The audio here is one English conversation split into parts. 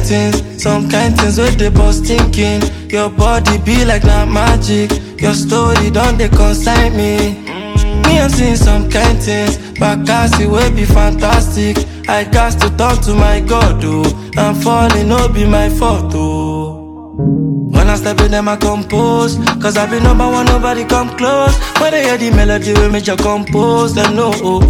some kind things where they bust thinking. Your body be like not magic. Your story don't they consign me. Me I'm seeing some kind things, but Cassie will be fantastic. I got to talk to my God, oh. I'm falling, no be my fault, oh. When I step in them I compose, cause I be number one, nobody come close. When they hear the melody we make you compose, them know, oh,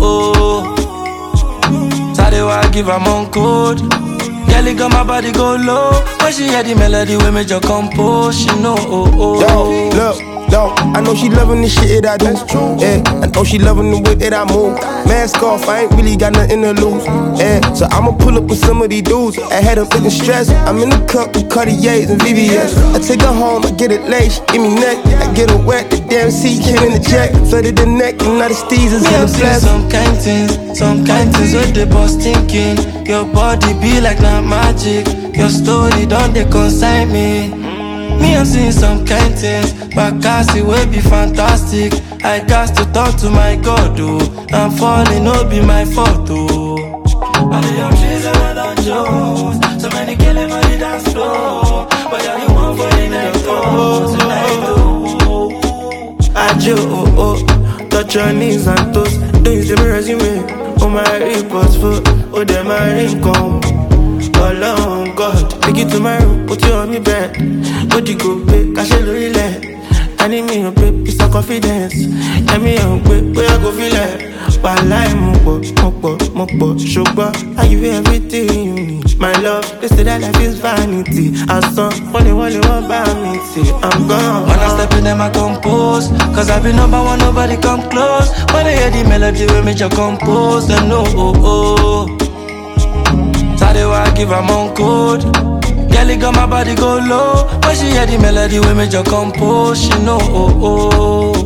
oh. Sorry why I give them on code. Girl, got my body go low. When she hear the melody we make you compose, she know, oh, oh. Yo, look. Yo, I know she loving the shit that I do. Yeah, I know she loving the way that I move. Mask off, I ain't really got nothing to lose. Yeah, so I'ma pull up with some of these dudes. I had them looking stressed. I'm in the cup with Cartiers and VVS. I take her home, I get it lace, give me neck. I get her wet, the damn seat in the jack. Flooded the neck, and now the steez is in the flesh. Some kind things where they bust thinking. Your body be like not magic. Your story don't they consign me. Me, I'm seeing some kind things, but Cassie will be fantastic. I got to talk to my God, oh. I'm falling, no be my fault, oh. All the young trees and I don't choose. So many killing on the dance floor, but you're the one for the next door. Tonight, oh. I do, oh, oh. Touch your knees and toes. Don't use the resume. Oh, my reports for, oh, them my ring come. Alone, God, take it to my room, put you on me bed. What you go pay, cash it really let. I need me a pay, it's a confidence. Let me a pay, where I go feel like. But life, mopo, sugar. I give you everything you need. My love, they say that life is vanity. I saw only one by me, see, I'm gone. When I step in them I compose, cause I be number one, nobody come close. When they hear the melody we make you compose, them know, oh, oh. Sorry why I give them on code. Girl, got my body go low. When she hear the melody we make you compose, she know, oh, oh.